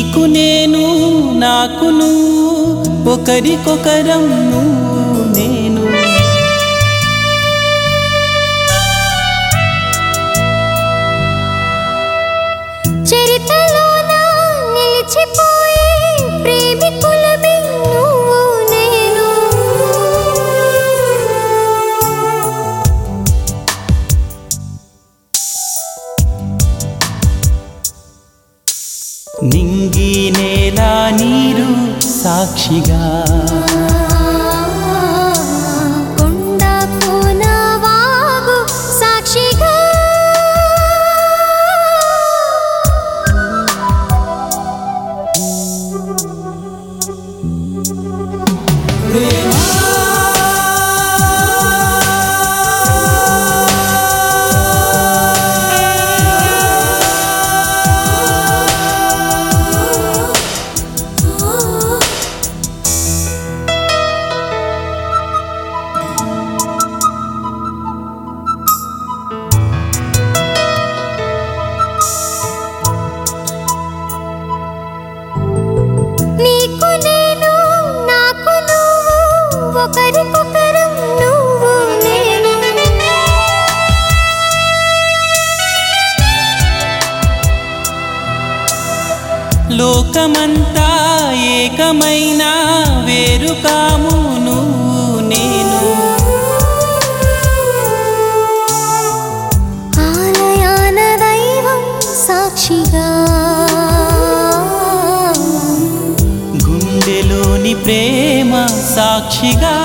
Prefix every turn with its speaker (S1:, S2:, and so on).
S1: నీకు నేను నాకు నువ్వు ఒకరికొకరం నువ్వు నేను
S2: చరిత్రలోన నిలిచిపోయే ప్రేమికులమే నువ్వు నేను
S1: నింగి నేల నీరు సాక్షిగా
S2: కొండ కోన వాగు సాక్షిగా నీకు నేను నాకు నువ్వు ఒకరికొకరం నువ్వు నేను
S1: లోకమంతా ఏకమైన వేరు కాము నువ్వు నేను
S2: ఆలయాన దైవం సాక్షిగా
S1: గుండెలోని ప్రేమ సాక్షిగా